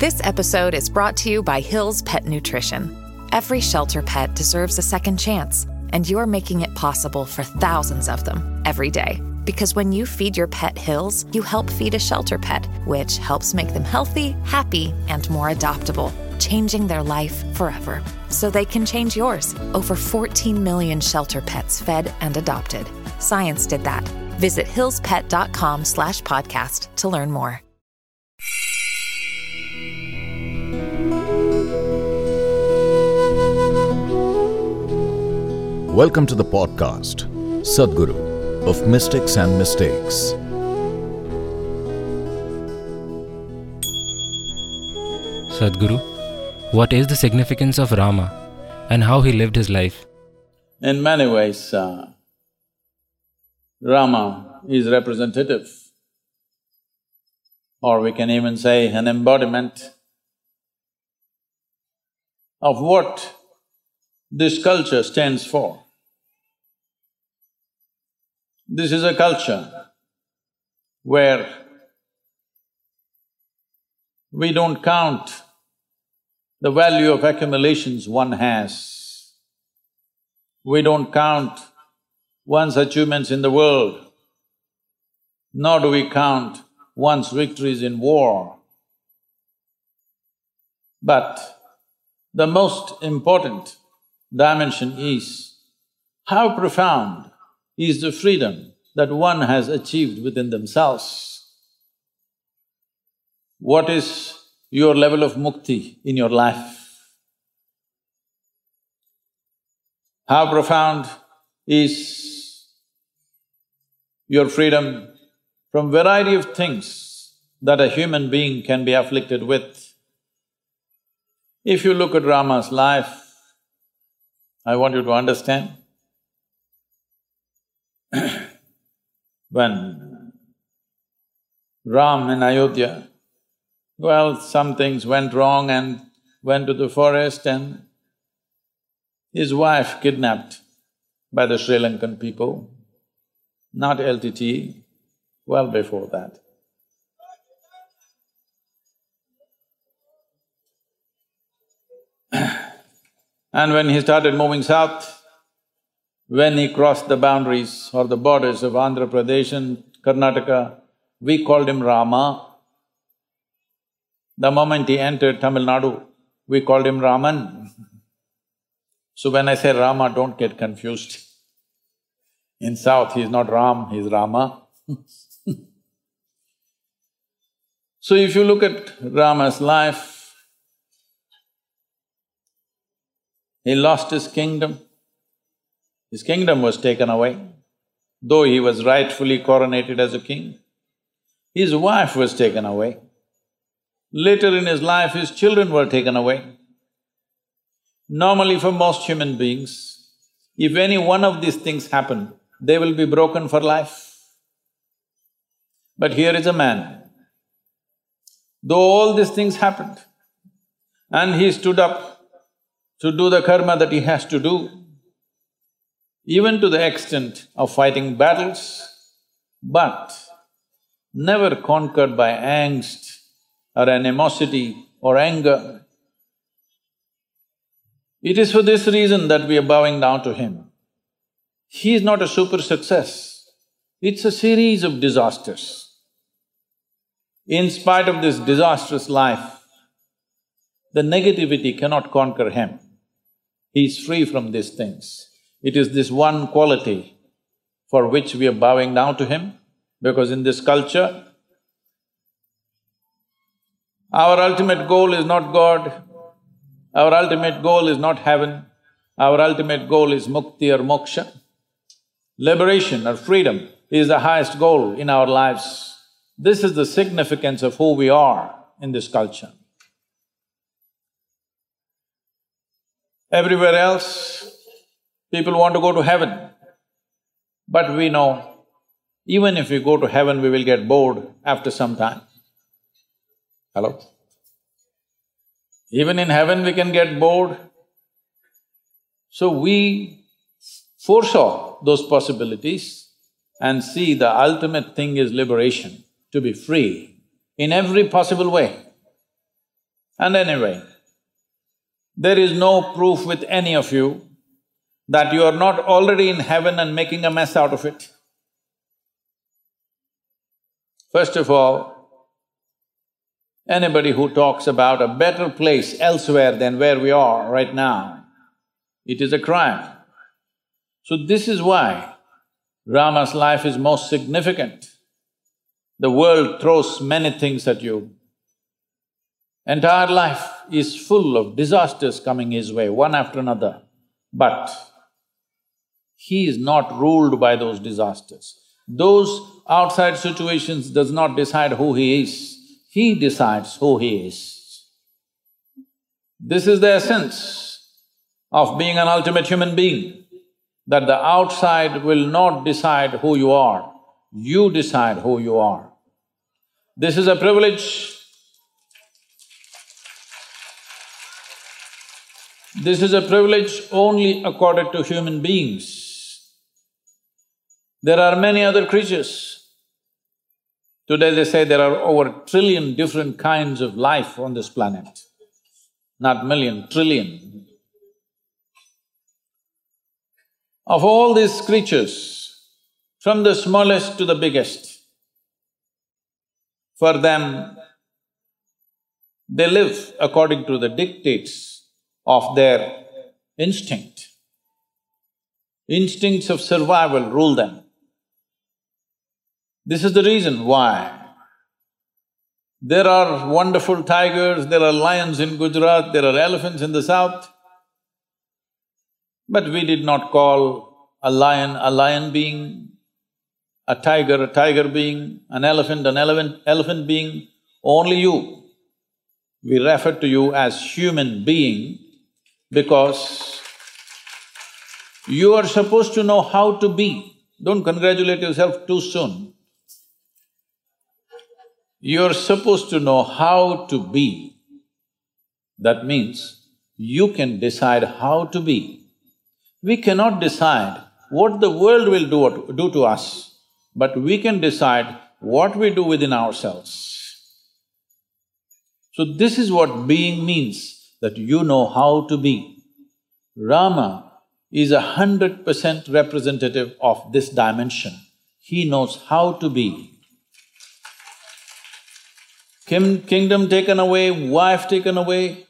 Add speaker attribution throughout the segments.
Speaker 1: This episode is brought to you by Hill's Pet Nutrition. Every shelter pet deserves a second chance, and you're making it possible for thousands of them every day. Because when you feed your pet Hill's, you help feed a shelter pet, which helps make them healthy, happy, and more adoptable, changing their life forever. So they can change yours. Over 14 million shelter pets fed and adopted. Science did that. Visit hillspet.com/podcast to learn more.
Speaker 2: Welcome to the podcast, Sadhguru, of Mystics and Mistakes.
Speaker 3: Sadhguru, what is the significance of Rama and how he lived his life?
Speaker 4: In many ways, Rama is representative, or we can even say an embodiment of what this culture stands for. This is a culture where we don't count the value of accumulations one has. We don't count one's achievements in the world, nor do we count one's victories in war. But the most important dimension is how profound is the freedom that one has achieved within themselves. What is your level of mukti in your life? How profound is your freedom from variety of things that a human being can be afflicted with? If you look at Rama's life, I want you to understand, when Ram in Ayodhya, well, some things went wrong and went to the forest and his wife kidnapped by the Sri Lankan people, not LTT, well before that. And when he started moving south, when he crossed the boundaries or the borders of Andhra Pradesh and Karnataka, we called him Rama. The moment he entered Tamil Nadu, we called him Raman. So when I say Rama, don't get confused. In south, he's not Ram, he's Rama. So if you look at Rama's life, he lost his kingdom. His kingdom was taken away, though he was rightfully coronated as a king. His wife was taken away. Later in his life, his children were taken away. Normally for most human beings, if any one of these things happen, they will be broken for life. But here is a man, though all these things happened, and he stood up to do the karma that he has to do, even to the extent of fighting battles, but never conquered by angst or animosity or anger. It is for this reason that we are bowing down to him. He is not a super success, it's a series of disasters. In spite of this disastrous life, the negativity cannot conquer him. He is free from these things. It is this one quality for which we are bowing down to him, because in this culture, our ultimate goal is not God, our ultimate goal is not heaven, our ultimate goal is mukti or moksha. Liberation or freedom is the highest goal in our lives. This is the significance of who we are in this culture. Everywhere else, people want to go to heaven, but we know even if we go to heaven, we will get bored after some time. Hello? Even in heaven we can get bored. So we foresaw those possibilities and see the ultimate thing is liberation, to be free in every possible way. And anyway, there is no proof with any of you that you are not already in heaven and making a mess out of it. First of all, anybody who talks about a better place elsewhere than where we are right now, it is a crime. So this is why Rama's life is most significant. The world throws many things at you. Entire life is full of disasters coming his way, one after another, but he is not ruled by those disasters. Those outside situations does not decide who he decides who he is. This is the essence of being an ultimate human being, that the outside will not decide who you decide who you are. This is a privilege. This is a privilege only accorded to human beings. There are many other creatures. Today they say there are over 1 trillion different kinds of life on this planet. Not million, trillion. Of all these creatures, from the smallest to the biggest, for them, they live according to the dictates of their instinct. Instincts of survival rule them. This is the reason why there are wonderful tigers, there are lions in Gujarat, there are elephants in the south, but we did not call a lion being, a tiger being, an elephant being, only you. We refer to you as human being because you are supposed to know how to be. Don't congratulate yourself too soon. You're supposed to know how to be. That means you can decide how to be. We cannot decide what the world will do to us, but we can decide what we do within ourselves. So this is what being means, that you know how to be. Rama is 100% representative of this dimension. He knows how to be. Kingdom taken away, wife taken away.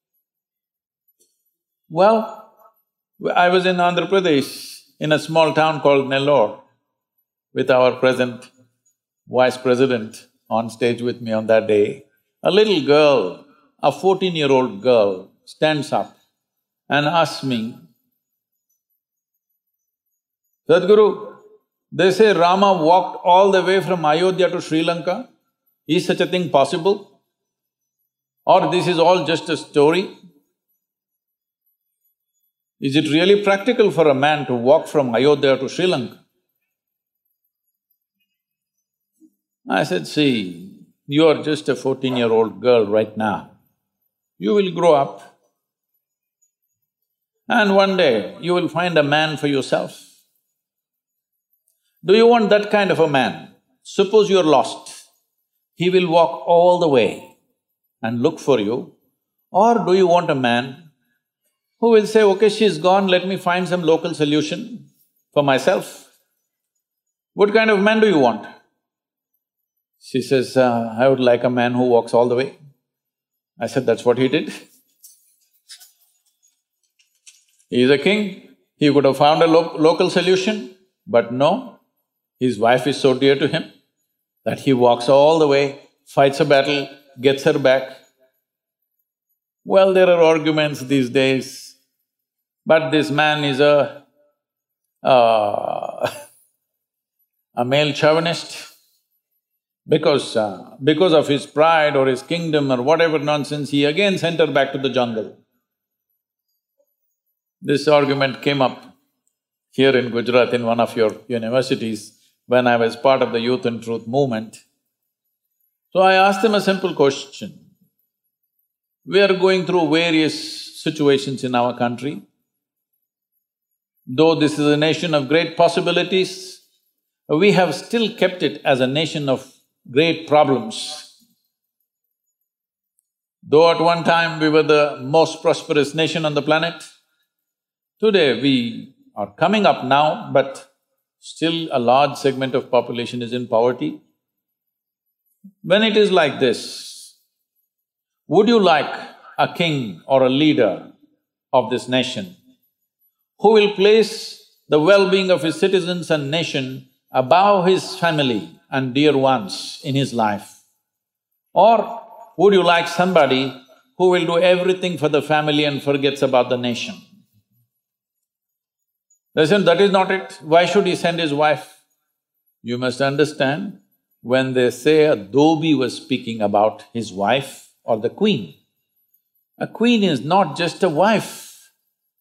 Speaker 4: Well, I was in Andhra Pradesh, in a small town called Nellore, with our present vice president on stage with me on that day. A little girl, a 14-year-old girl, stands up and asks me, "Sadhguru, they say Rama walked all the way from Ayodhya to Sri Lanka. Is such a thing possible? Or this is all just a story? Is it really practical for a man to walk from Ayodhya to Sri Lanka?" I said, "See, you are just a 14-year-old girl right now. You will grow up and one day you will find a man for yourself. Do you want that kind of a man? Suppose you're lost. He will walk all the way and look for you. Or do you want a man who will say, okay, she's gone, let me find some local solution for myself? What kind of man do you want?" She says, "I would like a man who walks all the way." I said, "That's what he did." He is a king, he could have found a local solution, but no, his wife is so dear to him that he walks all the way, fights a battle, gets her back. Well, there are arguments these days, but this man is a male chauvinist. Because of his pride or his kingdom or whatever nonsense, he again sent her back to the jungle. This argument came up here in Gujarat in one of your universities when I was part of the Youth and Truth movement. So I asked them a simple question. We are going through various situations in our country. Though this is a nation of great possibilities, we have still kept it as a nation of great problems. Though at one time we were the most prosperous nation on the planet, today we are coming up now, but still a large segment of population is in poverty. When it is like this, would you like a king or a leader of this nation who will place the well-being of his citizens and nation above his family and dear ones in his life? Or would you like somebody who will do everything for the family and forgets about the nation? Listen, that is not it. Why should he send his wife? You must understand, when they say a dhobi was speaking about his wife or the queen, a queen is not just a wife.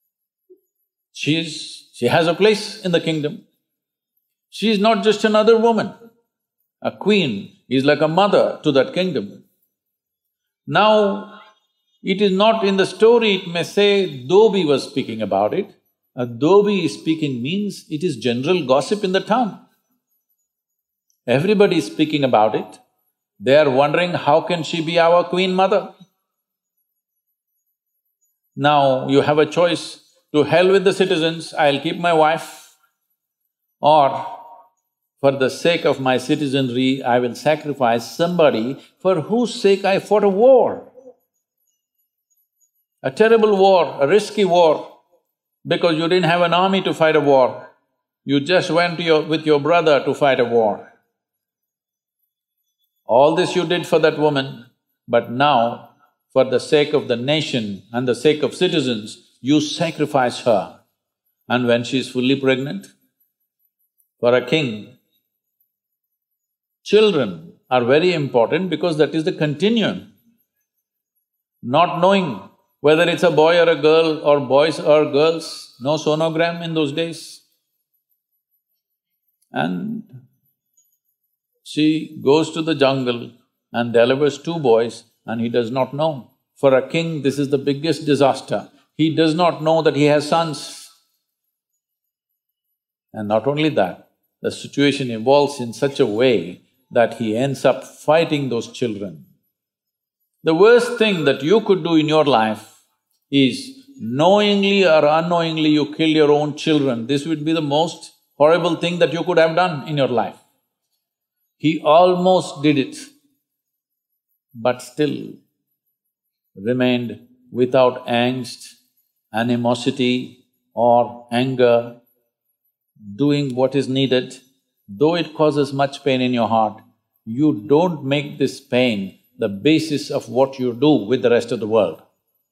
Speaker 4: She has a place in the kingdom. She is not just another woman. A queen is like a mother to that kingdom. Now, it is not in the story, it may say dhobi was speaking about it. A dhobi is speaking means it is general gossip in the town. Everybody is speaking about it. They are wondering, how can she be our queen mother? Now you have a choice, to hell with the citizens, I'll keep my wife, or for the sake of my citizenry, I will sacrifice somebody for whose sake I fought a war. A terrible war, a risky war, because you didn't have an army to fight a war. You just went with your brother to fight a war. All this you did for that woman, but now, for the sake of the nation and the sake of citizens, you sacrifice her. And when she is fully pregnant, for a king, children are very important because that is the continuum. Not knowing whether it's a boy or a girl or boys or girls, no sonogram in those days. And she goes to the jungle and delivers two boys and he does not know. For a king, this is the biggest disaster. He does not know that he has sons. And not only that, the situation evolves in such a way that he ends up fighting those children. The worst thing that you could do in your life is knowingly or unknowingly you kill your own children. This would be the most horrible thing that you could have done in your life. He almost did it, but still remained without angst, animosity or anger, doing what is needed. Though it causes much pain in your heart, you don't make this pain the basis of what you do with the rest of the world.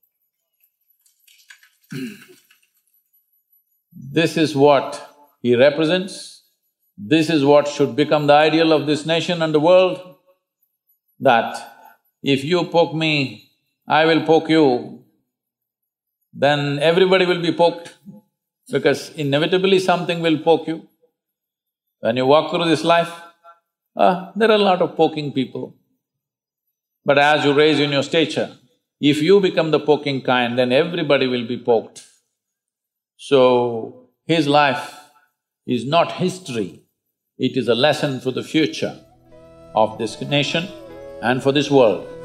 Speaker 4: This is what he represents. This is what should become the ideal of this nation and the world, that if you poke me, I will poke you, then everybody will be poked, because inevitably something will poke you. When you walk through this life, there are a lot of poking people. But as you raise in your stature, if you become the poking kind, then everybody will be poked. So, his life is not history, it is a lesson for the future of this nation and for this world.